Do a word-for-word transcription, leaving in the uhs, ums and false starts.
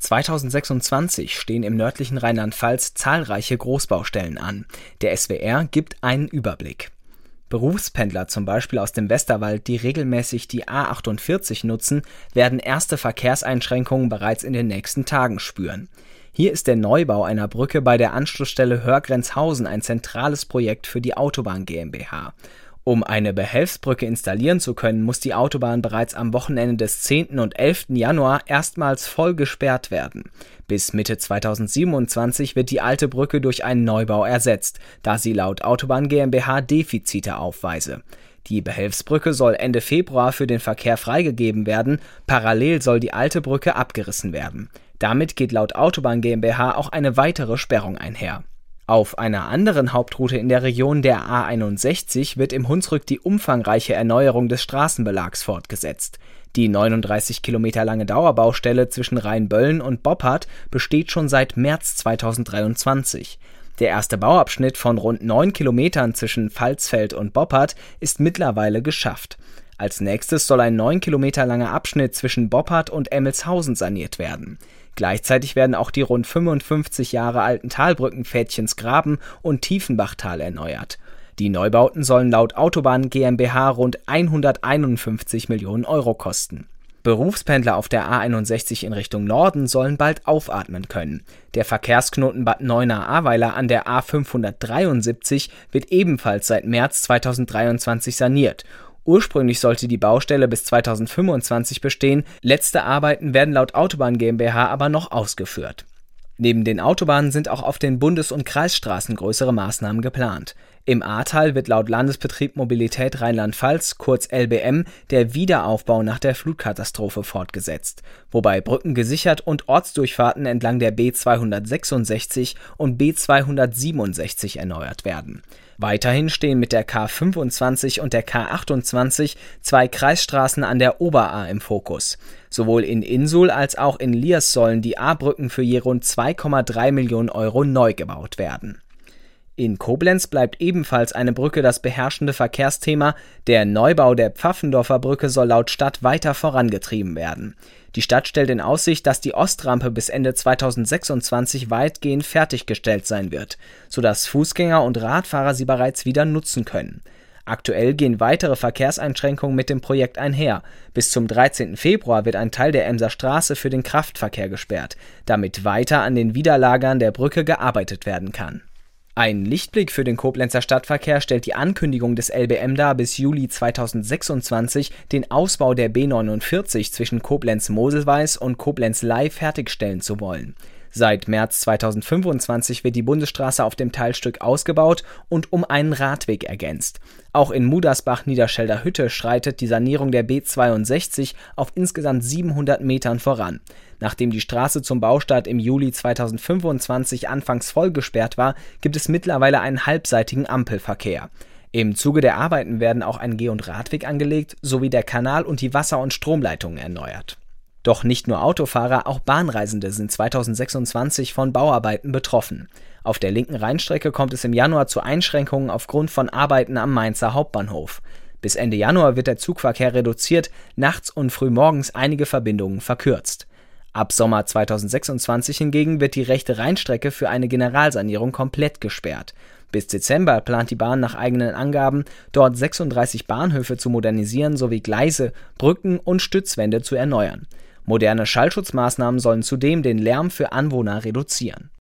zweitausendsechsundzwanzig stehen im nördlichen Rheinland-Pfalz zahlreiche Großbaustellen an. Der S W R gibt einen Überblick. Berufspendler zum Beispiel aus dem Westerwald, die regelmäßig die A achtundvierzig nutzen, werden erste Verkehrseinschränkungen bereits in den nächsten Tagen spüren. Hier ist der Neubau einer Brücke bei der Anschlussstelle Hörgrenzhausen ein zentrales Projekt für die Autobahn GmbH. Um eine Behelfsbrücke installieren zu können, muss die Autobahn bereits am Wochenende des zehnten und elften Januar erstmals voll gesperrt werden. Bis Mitte zweitausendsiebenundzwanzig wird die alte Brücke durch einen Neubau ersetzt, da sie laut Autobahn GmbH Defizite aufweise. Die Behelfsbrücke soll Ende Februar für den Verkehr freigegeben werden, parallel soll die alte Brücke abgerissen werden. Damit geht laut Autobahn GmbH auch eine weitere Sperrung einher. Auf einer anderen Hauptroute in der Region, der A einundsechzig, wird im Hunsrück die umfangreiche Erneuerung des Straßenbelags fortgesetzt. Die neununddreißig Kilometer lange Dauerbaustelle zwischen Rheinböllen und Boppard besteht schon seit März zweitausenddreiundzwanzig. Der erste Bauabschnitt von rund neun Kilometern zwischen Pfalzfeld und Boppard ist mittlerweile geschafft. Als nächstes soll ein neun Kilometer langer Abschnitt zwischen Boppard und Emmelshausen saniert werden. Gleichzeitig werden auch die rund fünfundfünfzig Jahre alten Talbrücken Fädchensgraben und Tiefenbachtal erneuert. Die Neubauten sollen laut Autobahn GmbH rund hunderteinundfünfzig Millionen Euro kosten. Berufspendler auf der A einundsechzig in Richtung Norden sollen bald aufatmen können. Der Verkehrsknoten Bad Neuenahr-Ahrweiler an der A fünfhundertdreiundsiebzig wird ebenfalls seit März zweitausenddreiundzwanzig saniert. Ursprünglich sollte die Baustelle bis zweitausendfünfundzwanzig bestehen, letzte Arbeiten werden laut Autobahn GmbH aber noch ausgeführt. Neben den Autobahnen sind auch auf den Bundes- und Kreisstraßen größere Maßnahmen geplant. Im Ahrtal wird laut Landesbetrieb Mobilität Rheinland-Pfalz, kurz L B M, der Wiederaufbau nach der Flutkatastrophe fortgesetzt, wobei Brücken gesichert und Ortsdurchfahrten entlang der B zweihundertsechsundsechzig und B zweihundertsiebenundsechzig erneuert werden. Weiterhin stehen mit der K fünfundzwanzig und der K achtundzwanzig zwei Kreisstraßen an der Oberahr im Fokus. Sowohl in Insul als auch in Liers sollen die A-Brücken für je rund zwei Komma drei Millionen Euro neu gebaut werden. In Koblenz bleibt ebenfalls eine Brücke das beherrschende Verkehrsthema. Der Neubau der Pfaffendorfer Brücke soll laut Stadt weiter vorangetrieben werden. Die Stadt stellt in Aussicht, dass die Ostrampe bis Ende zweitausendsechsundzwanzig weitgehend fertiggestellt sein wird, sodass Fußgänger und Radfahrer sie bereits wieder nutzen können. Aktuell gehen weitere Verkehrseinschränkungen mit dem Projekt einher. Bis zum dreizehnten Februar wird ein Teil der Emser Straße für den Kraftverkehr gesperrt, damit weiter an den Widerlagern der Brücke gearbeitet werden kann. Ein Lichtblick für den Koblenzer Stadtverkehr stellt die Ankündigung des L B M dar, bis Juli zweitausendsechsundzwanzig den Ausbau der B neunundvierzig zwischen Koblenz-Moselweiß und Koblenz-Ley fertigstellen zu wollen. Seit März zweitausendfünfundzwanzig wird die Bundesstraße auf dem Teilstück ausgebaut und um einen Radweg ergänzt. Auch in Mudersbach-Niederschelder Hütte schreitet die Sanierung der B zweiundsechzig auf insgesamt siebenhundert Metern voran. Nachdem die Straße zum Baustart im Juli zweitausendfünfundzwanzig anfangs voll gesperrt war, gibt es mittlerweile einen halbseitigen Ampelverkehr. Im Zuge der Arbeiten werden auch ein Geh- und Radweg angelegt, sowie der Kanal und die Wasser- und Stromleitungen erneuert. Doch nicht nur Autofahrer, auch Bahnreisende sind zweitausendsechsundzwanzig von Bauarbeiten betroffen. Auf der linken Rheinstrecke kommt es im Januar zu Einschränkungen aufgrund von Arbeiten am Mainzer Hauptbahnhof. Bis Ende Januar wird der Zugverkehr reduziert, nachts und frühmorgens einige Verbindungen verkürzt. Ab Sommer zweitausendsechsundzwanzig hingegen wird die rechte Rheinstrecke für eine Generalsanierung komplett gesperrt. Bis Dezember plant die Bahn nach eigenen Angaben, dort sechsunddreißig Bahnhöfe zu modernisieren sowie Gleise, Brücken und Stützwände zu erneuern. Moderne Schallschutzmaßnahmen sollen zudem den Lärm für Anwohner reduzieren.